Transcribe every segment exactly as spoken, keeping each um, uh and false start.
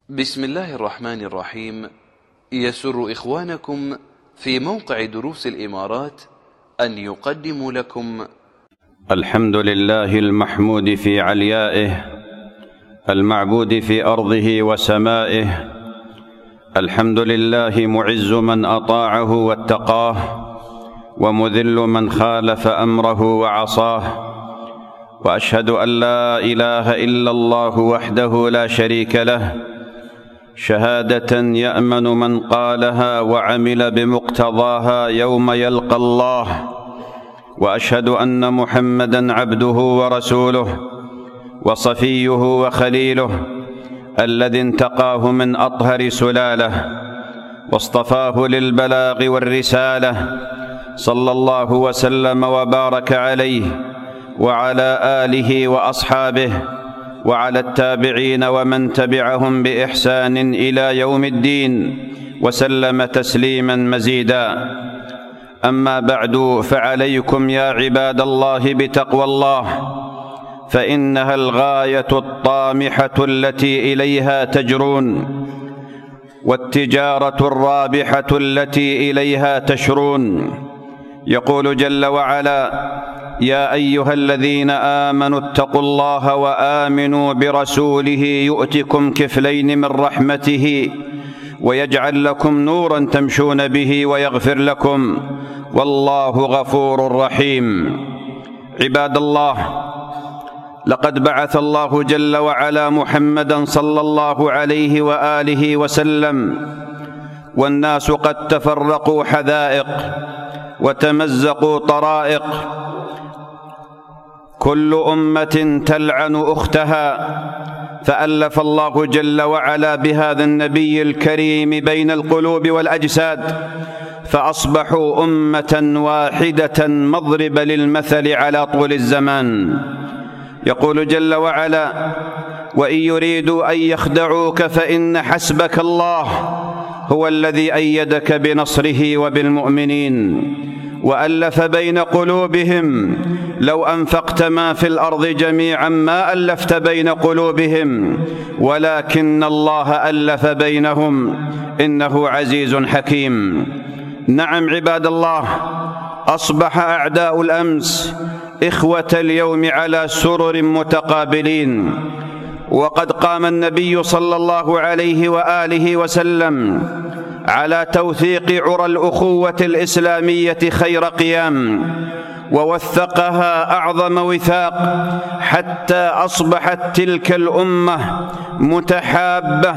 بسم الله الرحمن الرحيم. يسر إخوانكم في موقع دروس الإمارات أن يقدموا لكم الحمد لله المحمود في عليائه، المعبود في أرضه وسمائه. الحمد لله معز من أطاعه واتقاه، ومذل من خالف أمره وعصاه. وأشهد أن لا إله إلا الله وحده لا شريك له، شهادة يأمن من قالها وعمل بمقتضاها يوم يلقى الله. وأشهد أن محمدًا عبده ورسوله وصفيه وخليله، الذي انتقاه من أطهر سلاله واصطفاه للبلاغ والرسالة، صلى الله وسلم وبارك عليه وعلى آله وأصحابه وعلى التابعين ومن تبعهم بإحسان إلى يوم الدين، وسلم تسليما مزيدا. أما بعد، فعليكم يا عباد الله بتقوى الله، فإنها الغاية الطامحة التي إليها تجرون، والتجارة الرابحة التي إليها تشرون. يقول جل وعلا: يا أيها الذين آمنوا اتقوا الله وآمنوا برسوله يؤتكم كفلين من رحمته ويجعل لكم نورا تمشون به ويغفر لكم، والله غفور رحيم. عباد الله، لقد بعث الله جل وعلا محمدا صلى الله عليه وآله وسلم، والناس قد تفرقوا حذائق وتمزقوا طرائق، كل أمة تلعن أختها، فألف الله جل وعلا بهذا النبي الكريم بين القلوب والأجساد، فأصبحوا أمة واحدة مضرب للمثل على طول الزمان. يقول جل وعلا: وإن يريدوا أن يخدعوك فإن حسبك الله هو الذي أيدك بنصره وبالمؤمنين وألف بين قلوبهم، لو أنفقت ما في الأرض جميعا ما ألفت بين قلوبهم ولكن الله ألف بينهم، إنه عزيز حكيم. نعم عباد الله، أصبح أعداء الأمس إخوة اليوم على سرر متقابلين، وقد قام النبي صلى الله عليه وآله وسلم على توثيق عرى الأخوة الإسلامية خير قيام، ووثقها أعظم وثاق، حتى أصبحت تلك الأمة متحابة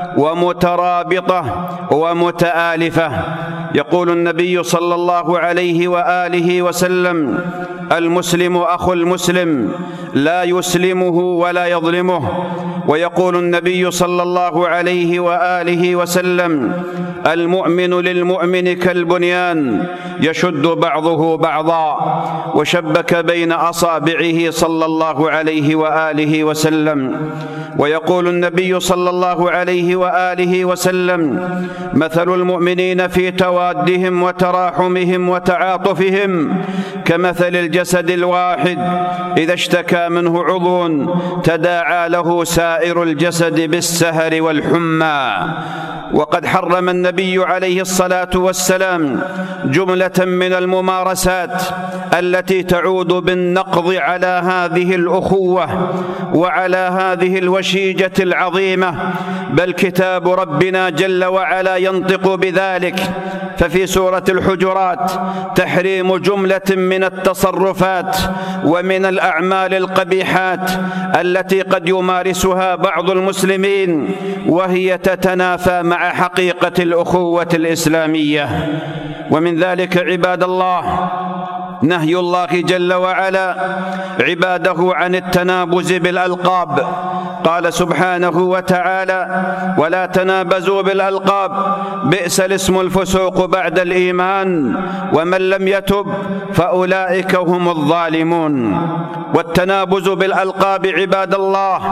ومترابطة ومتآلفة. يقول النبي صلى الله عليه وآله وسلم: المسلم أخو المسلم، لا يسلمه ولا يظلمه. ويقول النبي صلى الله عليه وآله وسلم: المؤمن للمؤمن كالبنيان يشد بعضه بعضا، وشبك بين أصابعه صلى الله عليه وآله وسلم. ويقول النبي صلى الله عليه وآله وسلم: مثل المؤمنين في توادهم وتراحمهم وتعاطفهم كمثل الجسد الواحد إذا اشتكى منه عضو تداعى له سائر الجسد بالسهر والحمى. وقد حرم النبي عليه الصلاة والسلام جملة من الممارسات التي تعود بالنقض على هذه الأخوة وعلى هذه الوشيجة العظيمة، بل كتاب ربنا جل وعلا ينطق بذلك. ففي سورة الحجرات تحريم جملة من التصرفات ومن الأعمال القبيحات التي قد يمارسها بعض المسلمين، وهي تتنافى مع حقيقة الأخوة الإسلامية. ومن ذلك عباد الله نهي الله جل وعلا عباده عن التنابز بالألقاب. قال سبحانه وتعالى: ولا تنابزوا بالألقاب بئس الاسم الفسوق بعد الإيمان ومن لم يتب فأولئك هم الظالمون. والتنابز بالألقاب عباد الله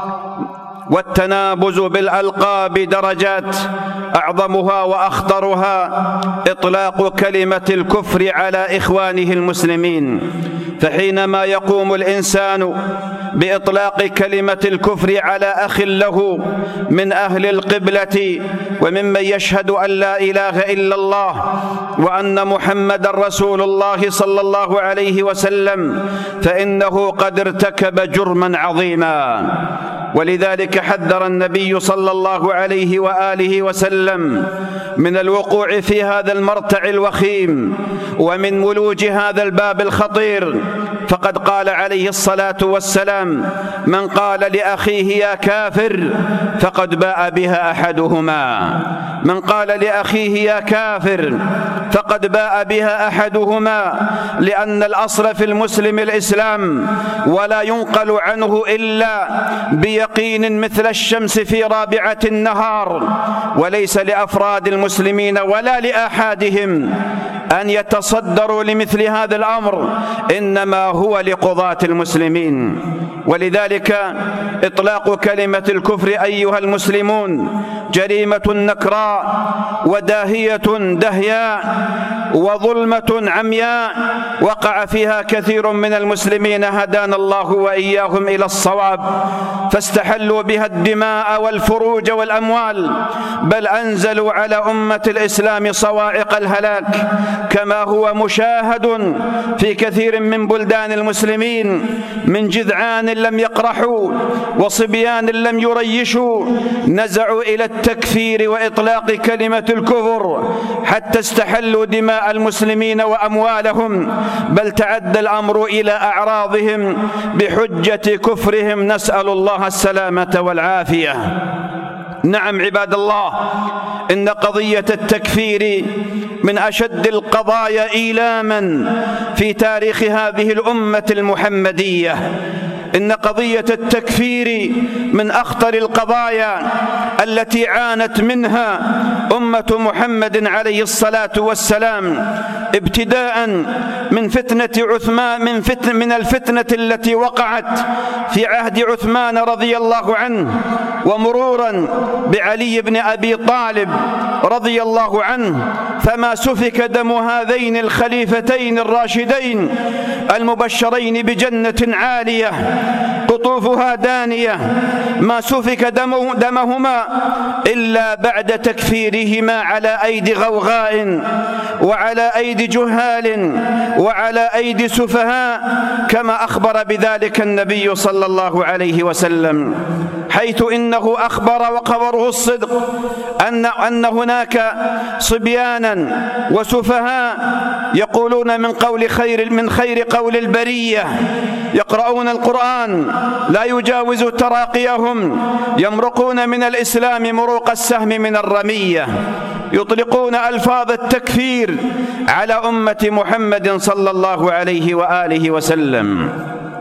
والتنابز بالألقاب درجات، أعظمها وأخطرها إطلاق كلمة الكفر على إخوانه المسلمين، فحينما يقوم الإنسان بإطلاق كلمة الكفر على أخ له من أهل القبلة وممن يشهد أن لا إله إلا الله وأن محمدًا رسول الله صلى الله عليه وسلم فإنه قد ارتكب جرمًا عظيمًا. ولذلك حذر النبي صلى الله عليه وآله وسلم من الوقوع في هذا المرتع الوخيم ومن ولوج هذا الباب الخطير، فقد قال عليه الصلاة والسلام: من قال لأخيه يا كافر فقد باء بها أحدهما. من قال لأخيه يا كافر فقد باء بها أحدهما، لأن الأصل في المسلم الإسلام، ولا ينقل عنه إلا بيقين مثل الشمس في رابعة النهار. وليس لأفراد المسلمين ولا لآحادهم أن يتصدروا لمثل هذا الأمر، إنما هو لقضاة المسلمين. ولذلك إطلاق كلمة الكفر أيها المسلمون جريمة نكراء وداهية دهياء وظلمة عمياء وقع فيها كثير من المسلمين هدانا الله وإياهم إلى الصواب، فاستحلوا بها الدماء والفروج والأموال، بل أنزلوا على أمة الإسلام صواعق الهلاك، كما هو مشاهد في كثير من بلدان المسلمين من جذعان لم يقرحوا وصبيان لم يريشوا نزعوا إلى التكفير وإطلاق كلمة الكفر حتى استحلوا دماء المسلمين وأموالهم، بل تعدى الأمر إلى أعراضهم بحجة كفرهم، نسأل الله السلامة والعافية. نعم عباد الله، إن قضية التكفير من أشد القضايا إيلاما في تاريخ هذه الأمة المحمدية. إن قضية التكفير من أخطر القضايا التي عانت منها أمة محمد عليه الصلاة والسلام، ابتداء من فتنة عثمان من فتن من الفتنة التي وقعت في عهد عثمان رضي الله عنه، ومرورا بعلي بن أبي طالب رضي الله عنه، فما سفك دم هذين الخليفتين الراشدين المبشرين بجنة عالية قطوفها دانية، ما سفك دم دمهما إلا بعد تكفيرهما على أيدي غوغاء وعلى أيدي جهال وعلى أيدي سفهاء، كما أخبر بذلك النبي صلى الله عليه وسلم، حيث إنه أخبر وخبره الصدق أن أن هناك صبيانا وسفهاء يقولون من قول خير من خير قول البرية، يقرؤون القرآن لا يجاوز تراقيهم، يمرقون من الإسلام مروق السهم من الرمية، يطلقون ألفاظ التكفير على أمة محمد صلى الله عليه وآله وسلم.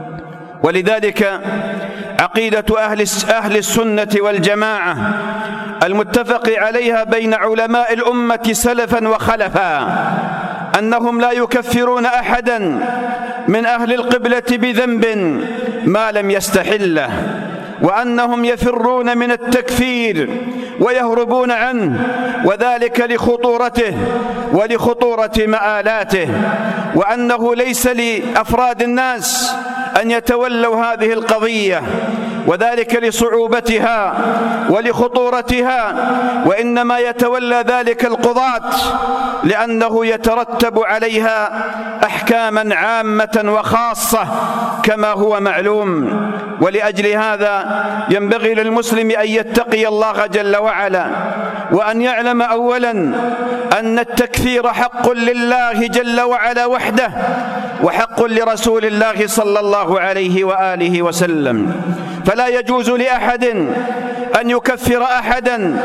ولذلك عقيدة أهل أهل السنة والجماعة المتفق عليها بين علماء الأمة سلفا وخلفا أنهم لا يكفرون أحدا من أهل القبلة بذنب ما لم يستحله، وأنهم يفرون من التكفير ويهربون عنه، وذلك لخطورته ولخطورة مآلاته، وأنه ليس لأفراد الناس أن يتولوا هذه القضية، وذلك لصعوبتها ولخطورتها، وإنما يتولى ذلك القضاة لأنه يترتب عليها أحكاما عامة وخاصة كما هو معلوم. ولأجل هذا ينبغي للمسلم أن يتقي الله جل وعلا، وأن يعلم أولا أن التكفير حق لله جل وعلا وحده، وحق لرسول الله صلى الله عليه وآله وسلم، فلا يجوز لأحد أن يكفر أحدا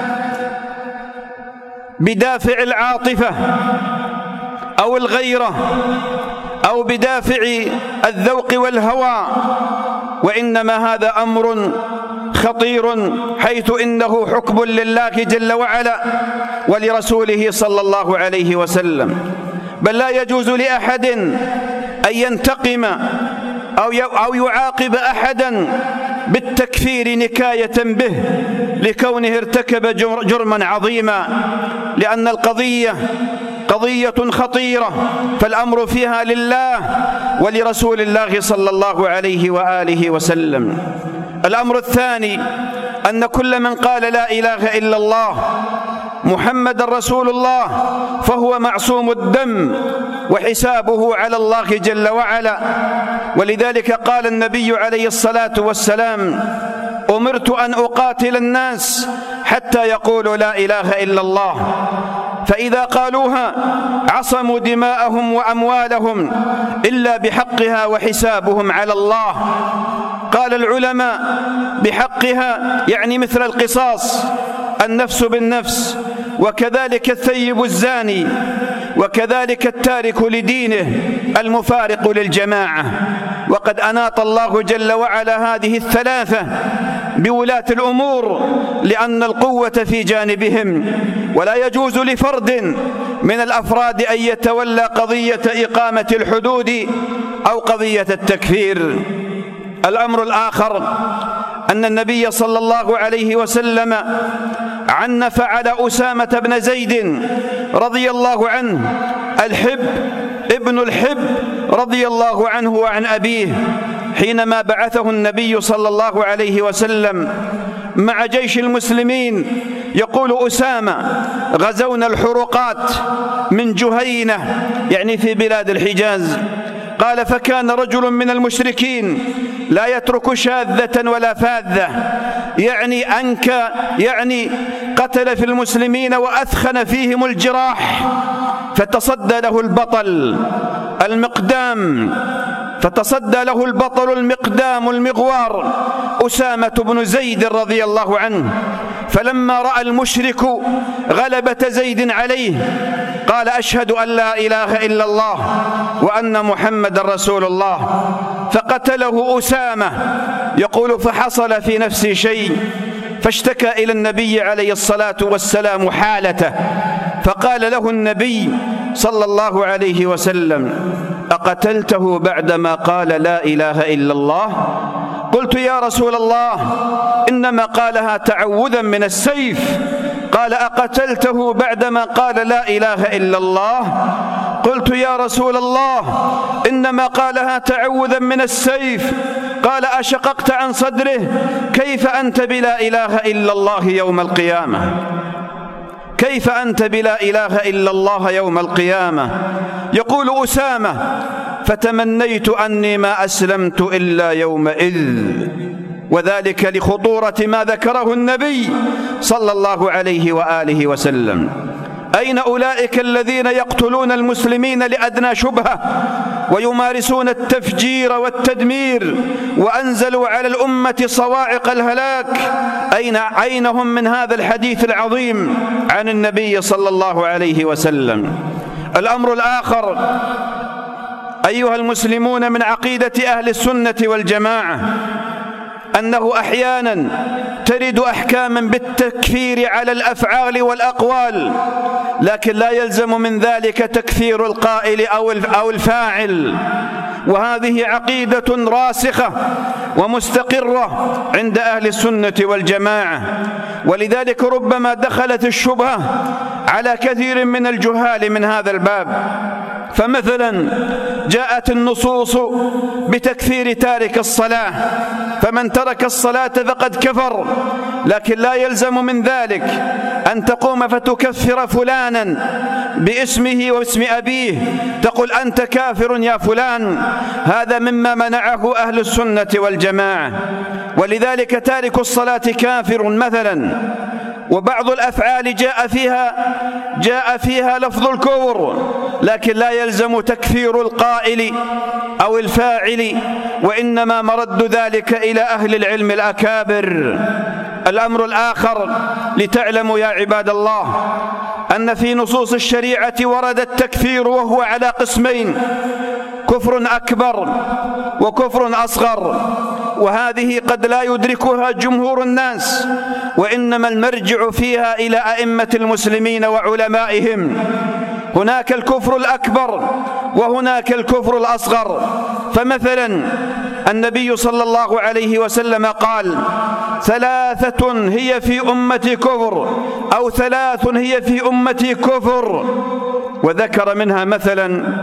بدافع العاطفة أو الغيرة أو بدافع الذوق والهوى، وإنما هذا أمر خطير، حيث إنه حكم لله جل وعلا ولرسوله صلى الله عليه وسلم. بل لا يجوز لأحد أن ينتقم أو يعاقب أحدا بالتكفير نكاية به لكونه ارتكب جرما عظيما، لأن القضية قضية خطيرة، فالأمر فيها لله ولرسول الله صلى الله عليه وآله وسلم. الأمر الثاني أن كل من قال لا إله إلا الله محمد رسول الله فهو معصوم الدم وحسابه على الله جل وعلا. ولذلك قال النبي عليه الصلاة والسلام: أمرت أن أقاتل الناس حتى يقولوا لا إله إلا الله، فإذا قالوها عصموا دماءهم وأموالهم إلا بحقها وحسابهم على الله. قال العلماء: بحقها يعني مثل القصاص، النفس بالنفس، وكذلك الثيب الزاني، وكذلك التارك لدينه المفارق للجماعة. وقد أناط الله جل وعلا هذه الثلاثة بولاة الأمور لأن القوة في جانبهم، ولا يجوز لفرد من الأفراد أن يتولى قضية إقامة الحدود أو قضية التكفير. الأمر الآخر أن النبي صلى الله عليه وسلم عنف على أسامة بن زيد رضي الله عنه الحب ابن الحب رضي الله عنه وعن أبيه حينما بعثه النبي صلى الله عليه وسلم مع جيش المسلمين. يقول أسامة: غزونا الحرقات من جهينة يعني في بلاد الحجاز. قال: فكان رجل من المشركين لا يترك شاذة ولا فاذة، يعني أنكى يعني قتل في المسلمين وأثخن فيهم الجراح، فتصدى له البطل المقدام فتصدى له البطل المقدام المغوار أسامة بن زيد رضي الله عنه. فلما رأى المشرك غلبة زيد عليه قال: أشهد أن لا إله إلا الله وأن محمد رسول الله، فقتله أسامة. يقول: فحصل في نفسي شيء، فاشتكى إلى النبي عليه الصلاة والسلام حالته، فقال له النبي صلى الله عليه وسلم: أقتلته بعدما قال لا إله إلا الله؟ قلت: يا رسول الله إنما قالها تعوذا من السيف. قال: أقتلته بعدما قال لا إله إلا الله؟ قلت: يا رسول الله إنما قالها تعوذا من السيف. قال: أشققت عن صدره؟ كيف أنت بلا إله إلا الله يوم القيامة؟ كيف أنت بلا إله إلا الله يوم القيامة؟ يقول أسامة: فتمنيت أني ما أسلمت إلا يومئذ، وذلك لخطورة ما ذكره النبي صلى الله عليه وآله وسلم. أين أولئك الذين يقتلون المسلمين لأدنى شبهة ويمارسون التفجير والتدمير وأنزلوا على الأمة صواعق الهلاك؟ أين عينهم من هذا الحديث العظيم عن النبي صلى الله عليه وسلم؟ الأمر الآخر أيها المسلمون من عقيدة أهل السنة والجماعة أنه أحيانا ترد أحكاما بالتكفير على الأفعال والأقوال، لكن لا يلزم من ذلك تكفير القائل أو الفاعل، وهذه عقيدة راسخة ومستقرة عند أهل السنة والجماعة. ولذلك ربما دخلت الشبهة على كثير من الجهال من هذا الباب. فمثلا جاءت النصوص بتكفير تارك الصلاة، فمن ترك الصلاة فقد كفر، لكن لا يلزم من ذلك أن تقوم فتكفر فلانا باسمه واسم أبيه، تقول أنت كافر يا فلان. هذا مما منعه أهل السنة والجماعة. ولذلك تارك الصلاة كافر مثلا. وبعض الأفعال جاء فيها جاء فيها لفظ الكفر، لكن لا يلزم تكفير القائل أو الفاعل، وإنما مرد ذلك إلى أهل العلم الأكابر. الأمر الآخر لتعلموا يا عباد الله أن في نصوص الشريعة ورد التكفير وهو على قسمين: كفر أكبر وكفر أصغر، وهذه قد لا يدركها جمهور الناس، وإنما المرجع فيها إلى أئمة المسلمين وعلمائهم. هناك الكفر الأكبر وهناك الكفر الأصغر. فمثلا النبي صلى الله عليه وسلم قال: ثلاثة هي في أمتي كفر، أو ثلاث هي في أمتي كفر، وذكر منها مثلا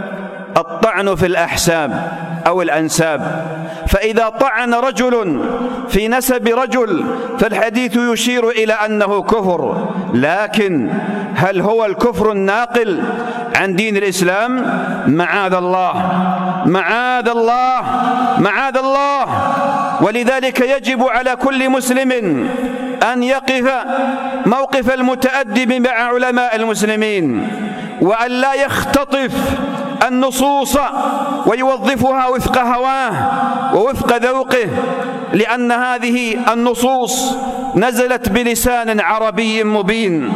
الطعن في الأحساب أو الأنساب، فإذا طعن رجل في نسب رجل فالحديث يشير إلى أنه كفر، لكن هل هو الكفر الناقل عن دين الإسلام؟ معاذ الله معاذ الله معاذ الله. ولذلك يجب على كل مسلم أن يقف موقف المتأدب مع علماء المسلمين، وأن لا يختطف النصوص ويوظفها وفق هواه ووفق ذوقه، لأن هذه النصوص نزلت بلسان عربي مبين،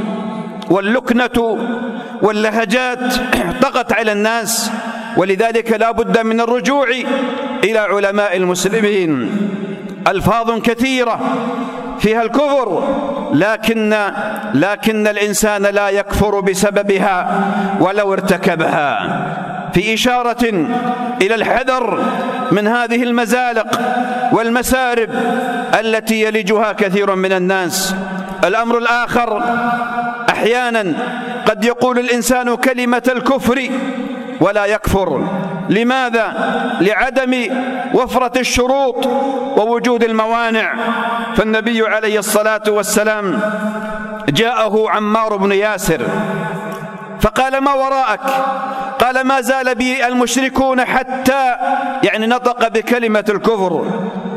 واللكنة واللهجات طغت على الناس، ولذلك لا بد من الرجوع إلى علماء المسلمين. ألفاظ كثيرة فيها الكفر، لكن لكن الإنسان لا يكفر بسببها ولو ارتكبها، في إشارة إلى الحذر من هذه المزالق والمسارب التي يلجها كثير من الناس. الأمر الآخر، أحيانا قد يقول الإنسان كلمة الكفر ولا يكفر. لماذا؟ لعدم وفرة الشروط ووجود الموانع. فالنبي عليه الصلاة والسلام جاءه عمار بن ياسر فقال: ما وراءك؟ قال: ما زال بي المشركون حتى يعني نطق بكلمة الكفر،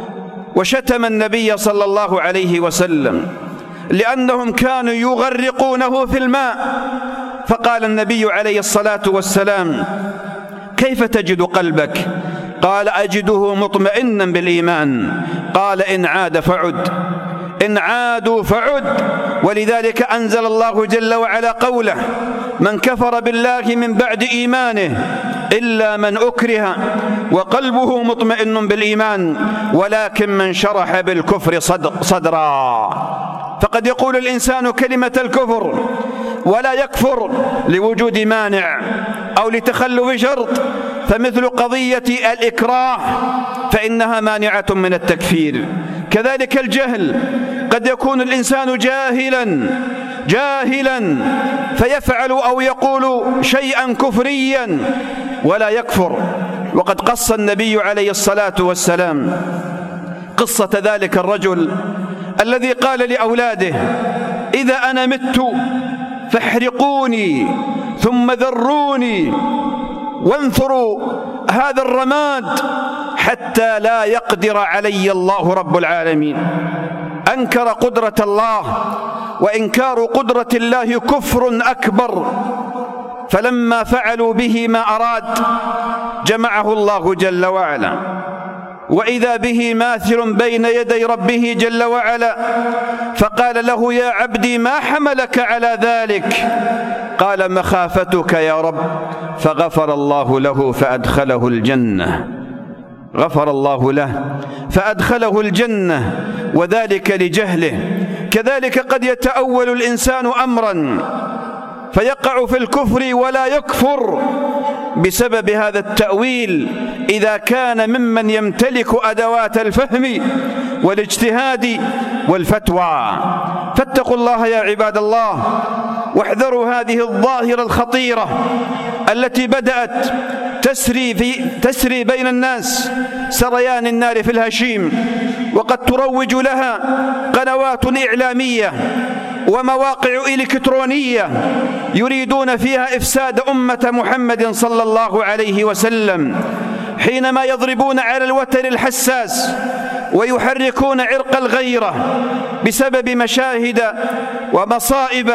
وشتم النبي صلى الله عليه وسلم لأنهم كانوا يغرقونه في الماء. فقال النبي عليه الصلاة والسلام: كيف تجد قلبك؟ قال: أجده مطمئنا بالإيمان. قال: إن عاد فعد إن عادوا فعد. ولذلك أنزل الله جل وعلا قوله: من كفر بالله من بعد إيمانه إلا من أكره وقلبه مطمئن بالإيمان ولكن من شرح بالكفر صدرا. فقد يقول الإنسان كلمة الكفر ولا يكفر لوجود مانع أو لتخلف شرط، فمثل قضية الإكراه فإنها مانعة من التكفير. كذلك الجهل، قد يكون الإنسان جاهلا جاهلا فيفعل أو يقول شيئا كفريا ولا يكفر. وقد قص النبي عليه الصلاة والسلام قصة ذلك الرجل الذي قال لأولاده: إذا أنا مت فاحرقوني ثم ذروني وانثروا هذا الرماد حتى لا يقدر علي الله رب العالمين. أنكر قدرة الله، وإنكار قدرة الله كفر أكبر. فلما فعلوا به ما أراد جمعه الله جل وعلا، وإذا به ماثل بين يدي ربه جل وعلا، فقال له: يا عبدي ما حملك على ذلك؟ قال: مخافتك يا رب. فغفر الله له فأدخله الجنة غفر الله له فأدخله الجنة، وذلك لجهله. كذلك قد يتأول الإنسان أمرا فيقع في الكفر ولا يكفر بسبب هذا التأويل، إذا كان ممن يمتلك أدوات الفهم والاجتهاد والفتوى. فاتقوا الله يا عباد الله، واحذروا هذه الظاهرة الخطيرة التي بدأت تسري, في تسري بين الناس سريان النار في الهشيم، وقد تروج لها قنوات إعلامية ومواقع إلكترونية يريدون فيها إفساد أمة محمد صلى الله عليه وسلم، حينما يضربون على الوتر الحساس ويحركون عرق الغيرة بسبب مشاهد ومصائب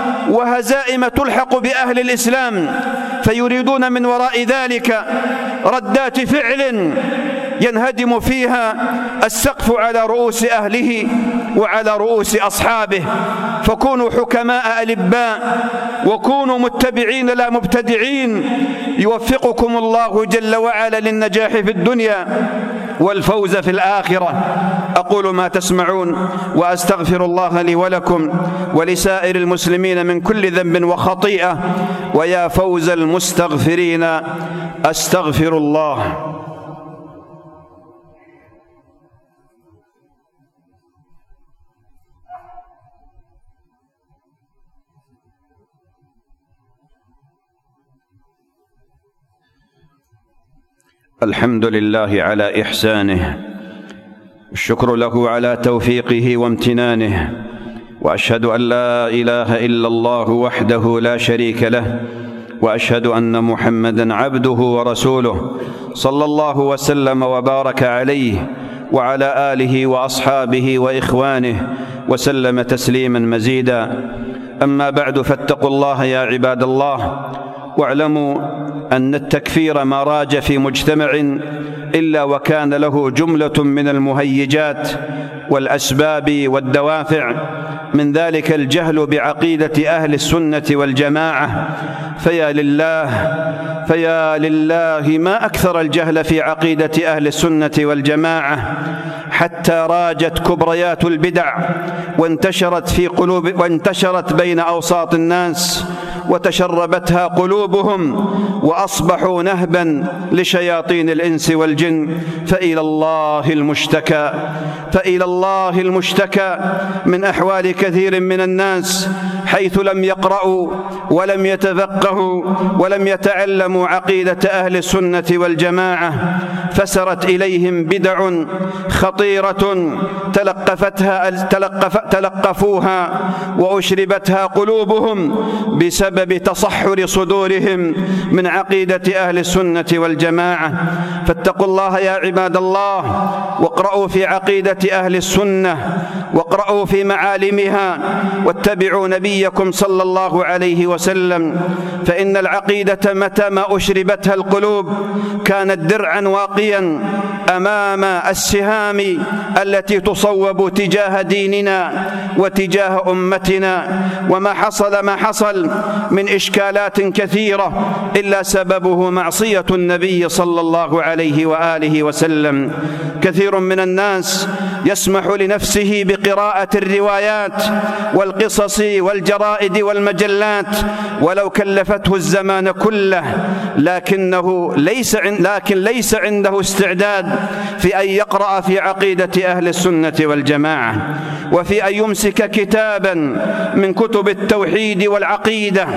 وهزائم تلحق بأهل الإسلام، فيريدون من وراء ذلك ردات فعل ينهدم فيها السقف على رؤوس أهله وعلى رؤوس أصحابه. فكونوا حكماء ألباء، وكونوا متبعين لا مبتدعين، يوفقكم الله جل وعلا للنجاح في الدنيا والفوز في الآخرة. أقول ما تسمعون وأستغفر الله لي ولكم ولسائر المسلمين من كل ذنب وخطيئة، ويا فوز المستغفرين أستغفر الله. الحمد لله على إحسانه، الشكر له على توفيقه وامتنانه، وأشهد أن لا إله إلا الله وحده لا شريك له، وأشهد أن محمدًا عبده ورسوله صلى الله وسلم وبارك عليه وعلى آله وأصحابه وإخوانه وسلم تسليمًا مزيدًا. أما بعد، فاتقوا الله يا عباد الله، واعلموا أن التكفير ما راج في مجتمع إلا وكان له جملة من المهيجات والأسباب والدوافع، من ذلك الجهل بعقيدة أهل السنة والجماعة. فيا لله فيا لله ما أكثر الجهل في عقيدة أهل السنة والجماعة، حتى راجت كبريات البدع وانتشرت في قلوب وانتشرت بين أوساط الناس وتشربتها قلوبهم، وأصبحوا نهبا لشياطين الإنس والجن. فإلى الله المشتكى فإلى الله المشتكى من أحوال كثير من الناس، حيث لم يقرأوا ولم يتفقهوا ولم يتعلموا عقيدة أهل السنة والجماعة، فسرت إليهم بدع خطيرة تلقفتها تلقف تلقفوها وأشربتها قلوبهم بسبب تصحر صدورهم من عقيدة أهل السنة والجماعة. فاتقوا الله يا عباد الله، واقرأوا في عقيدة أهل السنة، واقرأوا في معالمها، واتبعوا نبيكم صلى الله عليه وسلم، فإن العقيدة متى ما أشربتها القلوب كانت درعا واقيا أمام السهام التي تصوب تجاه ديننا وتجاه أمتنا. وما حصل ما حصل من إشكالات كثيرة إلا سببه معصية النبي صلى الله عليه وآله وسلم. كثير من الناس يسمح لنفسه بقراءة الروايات والقصص والجرائد والمجلات ولو كلفته الزمان كله، لكنه ليس لكن ليس عنده استعداد في أن يقرأ في عقيدة أهل السنة والجماعة، وفي أن يمسك كتابا من كتب التوحيد والعقيدة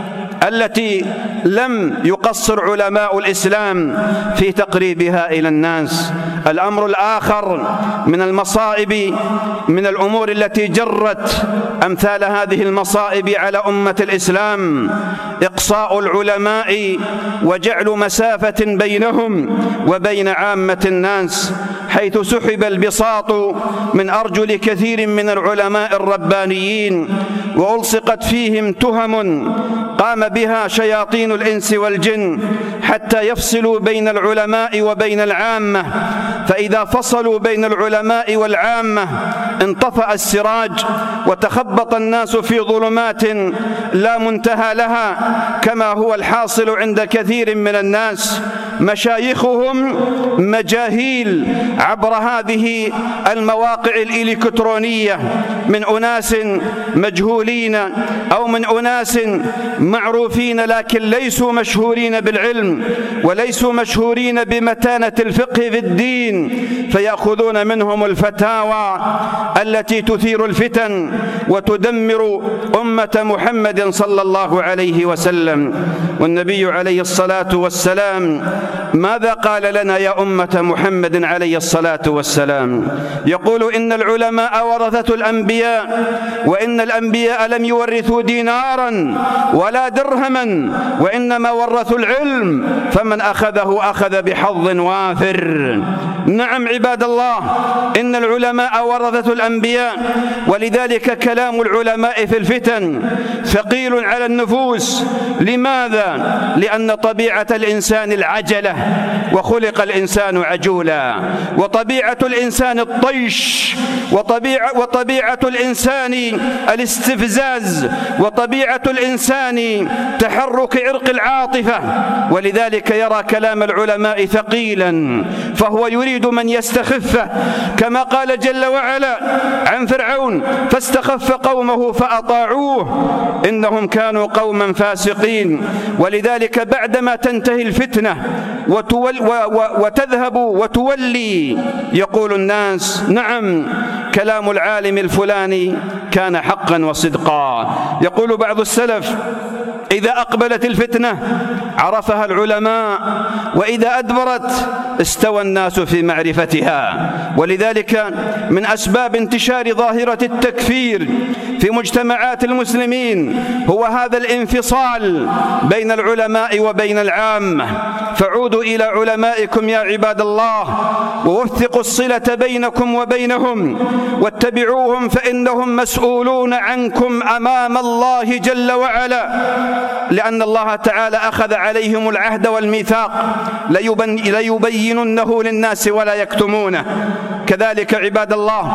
التي لم يقصر علماء الإسلام في تقريبها إلى الناس. الأمر الآخر من المصائب، من الأمور التي جرت أمثال هذه المصائب على أمة الإسلام، إقصاء العلماء وجعل مسافة بينهم وبين عامة الناس، حيث سحب البساط من أرجل كثير من العلماء الربانيين وألصقت فيهم تهم قام بها شياطين الإنس والجن حتى يفصلوا بين العلماء وبين العامة. فإذا فصلوا بين العلماء والعامة انطفأ السراج وتخبط الناس في ظلمات لا منتهى لها، كما هو الحاصل عند كثير من الناس. مشايخهم مجاهيل عبر هذه المواقع الإلكترونية من أناس مجهولين أو من أناس معروفين لكن ليسوا مشهورين بالعلم وليسوا مشهورين بمتانة الفقه في الدين، فيأخذون منهم الفتاوى التي تثير الفتن وتدمر أمة محمد صلى الله عليه وسلم. والنبي عليه الصلاة والسلام ماذا قال لنا يا أمة محمد عليه الصلاة والسلام؟ يقول: إن العلماء ورثة الأنبياء، وإن الأنبياء لم يورثوا دينارا ولا درهما، وإنما ورثوا العلم، فمن أخذه أخذ بحظ وافر. نعم عباد الله، إن العلماء ورثة الأنبياء، ولذلك كلام العلماء في الفتن ثقيل على النفوس. لماذا؟ لأن طبيعة الإنسان العجلة، وخلق الإنسان عجولا، وطبيعة الإنسان الطيش، وطبيعة, وطبيعة الإنسان الاستفزاز، وطبيعة الإنسان تحرك عرق العاطفة، ولذلك يرى كلام العلماء ثقيلا، فهو يريد من يستخفه، كما قال جل وعلا عن فرعون: فاستخف قومه فأطاعوه إنهم كانوا قوما فاسقين. ولذلك بعدما تنتهي الفتنة وتول وتذهب وتولي، يقول الناس: نعم كلام العالم الفلاني كان حقا وصدقا. يقول بعض السلف: إذا أقبلت الفتنة عرفها العلماء، وإذا أدبرت استوى الناس في معرفتها. ولذلك من أسباب انتشار ظاهرة التكفير في مجتمعات المسلمين هو هذا الانفصال بين العلماء وبين العامة. فعودوا إلى علمائكم يا عباد الله، ووثقوا الصلة بينكم وبينهم، واتبعوهم فإنهم مسؤولون عنكم أمام الله جل وعلا، لأن الله تعالى أخذ عليهم العهد والميثاق ليبيننه للناس ولا يكتمونه. كذلك عباد الله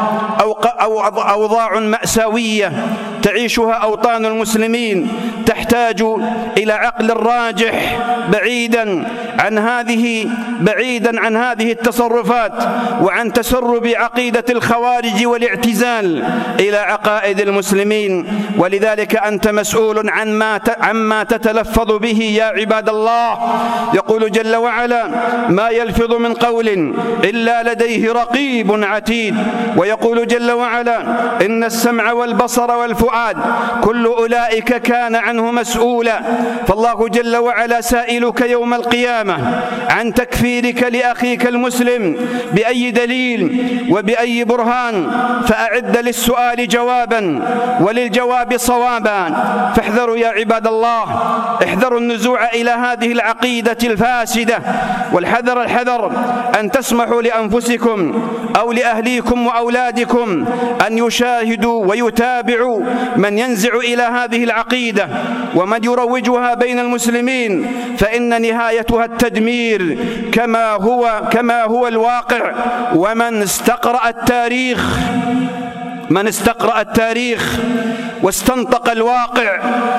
أوضاع مأساوية تعيشها أوطان المسلمين تحتاج إلى عقل راجح بعيدا عن هذه بعيدا عن هذه التصرفات، وعن تسرب عقيدة الخوارج والاعتزال إلى عقائد المسلمين. ولذلك أنت مسؤول عن ما عما تتلفظ به يا عباد الله. يقول جل وعلا: ما يلفظ من قول إلا لديه رقيب عتيد. ويقول جل وعلا: إن السمع والبصر والفؤاد كل أولئك كان عنه مسؤولا. فالله جل وعلا سائلك يوم القيامة عن تكفيرك لأخيك المسلم بأي دليل وبأي برهان، فأعد للسؤال جوابا وللجواب صوابا. فاحذروا يا عباد الله، احذروا النزوع إلى هذه العقيدة الفاسدة، والحذر الحذر أن تسمحوا لأنفسكم أو لأهليكم وأولادكم أن يشاهدوا ويتابعوا من ينزع إلى هذه العقيدة ومن يروجها بين المسلمين، فإن نهايتها التدمير كما هو كما هو الواقع. ومن استقرأ التاريخ من استقرأ التاريخ واستنطق الواقع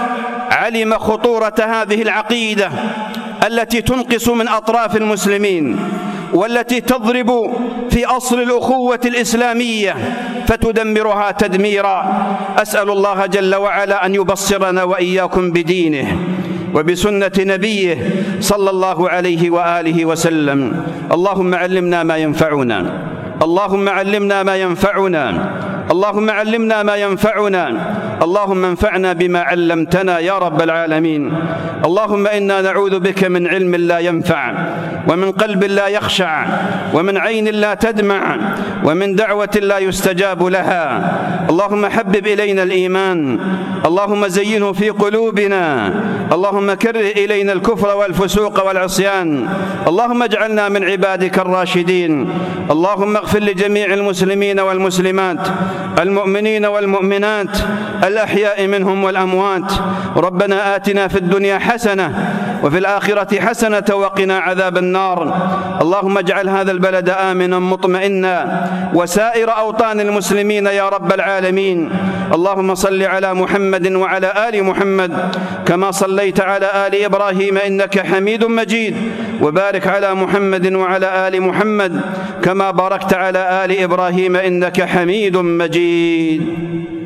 علم خطورة هذه العقيدة التي تنقص من أطراف المسلمين، والتي تضرب في أصل الأخوة الإسلامية فتدمرها تدميرا. أسأل الله جل وعلا أن يبصرنا وإياكم بدينه وبسنة نبيه صلى الله عليه وآله وسلم. اللهم علمنا ما ينفعنا اللهم علمنا ما ينفعنا اللهم علمنا ما ينفعنا اللهم انفعنا بما علمتنا يا رب العالمين. اللهم إنا نعوذ بك من علم لا ينفع، ومن قلب لا يخشع، ومن عين لا تدمع، ومن دعوة لا يستجاب لها. اللهم حبب إلينا الإيمان، اللهم زينه في قلوبنا، اللهم كره إلينا الكفر والفسوق والعصيان. اللهم اجعلنا من عبادك الراشدين. اللهم اغفر لجميع المسلمين والمسلمات، المؤمنين والمؤمنات، الأحياء منهم والأموات. ربنا آتنا في الدنيا حسنة وفي الآخرة حسنة وقنا عذاب النار. اللهم اجعل هذا البلد آمنا مطمئنا وسائر أوطان المسلمين يا رب العالمين. اللهم صل على محمد وعلى آل محمد كما صليت على آل إبراهيم إنك حميد مجيد، وبارك على محمد وعلى آل محمد كما باركت على آل إبراهيم إنك حميد مجيد.